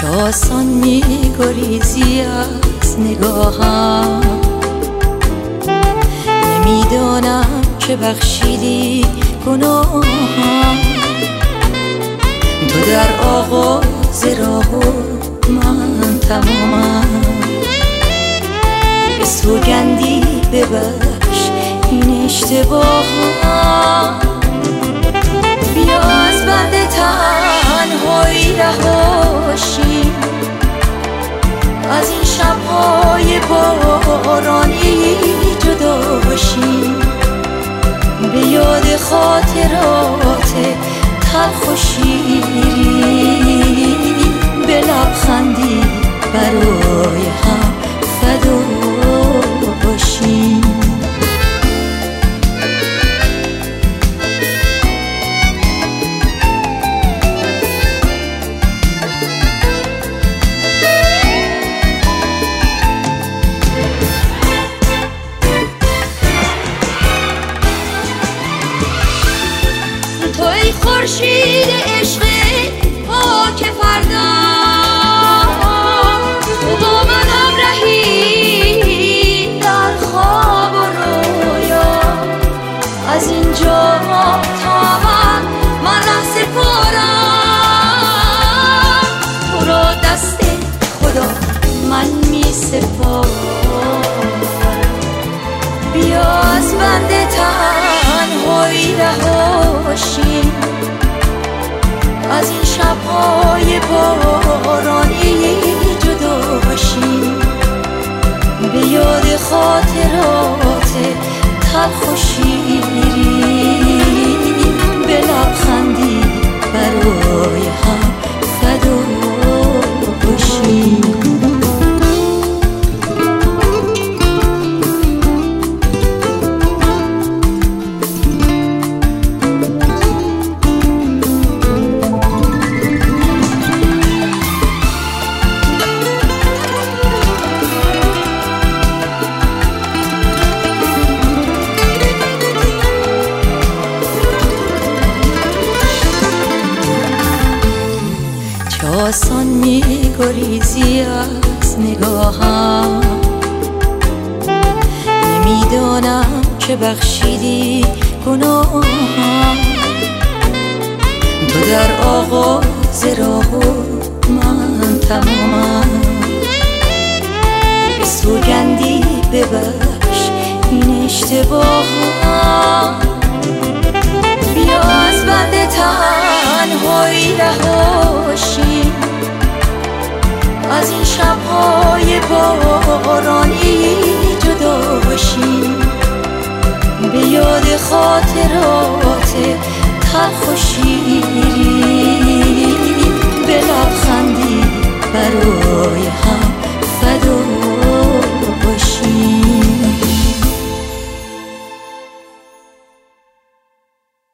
چه آسان می‌گریزی از نگاهم، نمیدانم که بخشیدی گناهم. تو در آغاز راه و من تمامم، به سوگندی ببخش این اشتباهم. بیا از بند تنهایی رهاشیم، از این شب‌های بارانی جداشیم، به یاد خاطرات تلخ و شیرین، به لبخندی برای هم فدا باشیم. توی خورشید عشق پاک فردا، تو با من همراهی در خواب و رویا. از اینجا تا من لحظه پارم، تو را دست خدا من می سپارم. بیا از بند تنهایی رهاشیم، از این شب‌های بارانی جداشیم، به یاد خاطرات تلخ و شیرین، به لبخندی برای هم فدا باشیم. چه آسان می‌گریزی از نگاهم، نمیدانم که بخشیدی گناهم. تو در آغاز راه و من تمامم، به سوگندی ببخش این اشتباهم. بیا از بند تنهایی رهاشیم، از این شب‌های بارانی جداشیم، به یاد خاطرات تلخ و شیرین، به لبخندی برای